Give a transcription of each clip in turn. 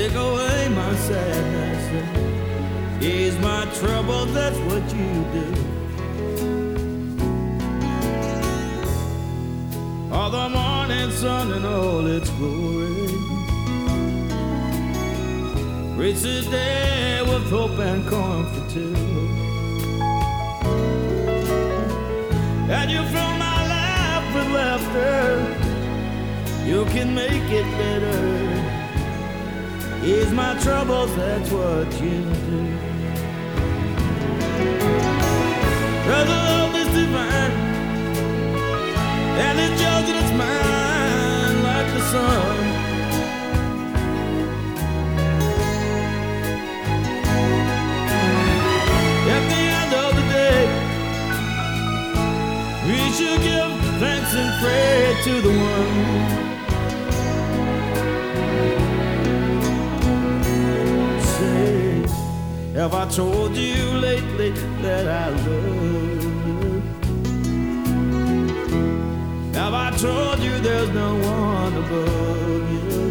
take away my sadness, ease my trouble, that's what you do. All the morning sun and all its glory, reach the day with hope and comfort too. And you fill my life with laughter, you can make it better. Ease my troubles, that's what you do. Cause the love is divine, and it's yours and it's mine like the sun. At the end of the day, we should give thanks and pray to the one. Have I told you lately that I love you? Have I told you there's no one above you?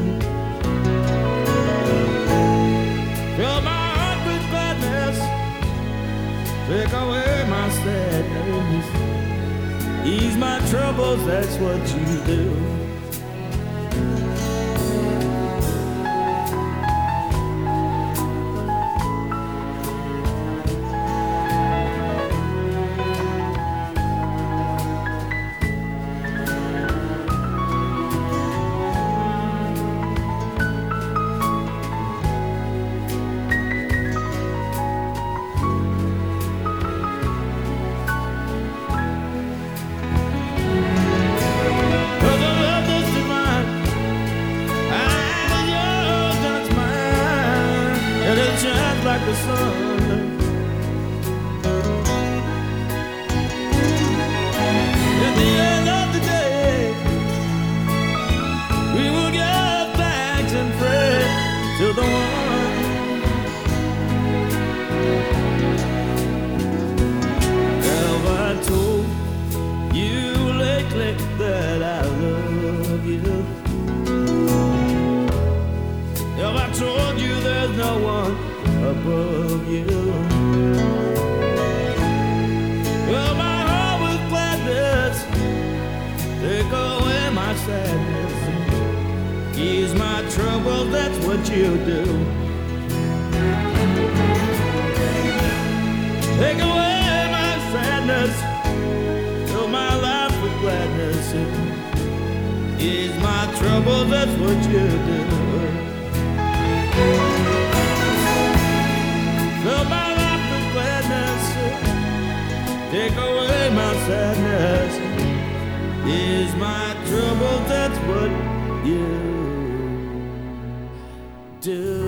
Fill my heart with gladness, take away my sadness, ease my troubles, that's what you do. Shines like the sun. At the end of the day, we will give thanks and pray to the one. Have I told you lately that I love you? Have I told you there's no one above you? Fill my heart with gladness, take away my sadness, ease my trouble, that's what you do. Take away my sadness, fill my life with gladness, ease my trouble, that's what you do. Fill my life with gladness, take away my sadness, ease my trouble, that's what you do.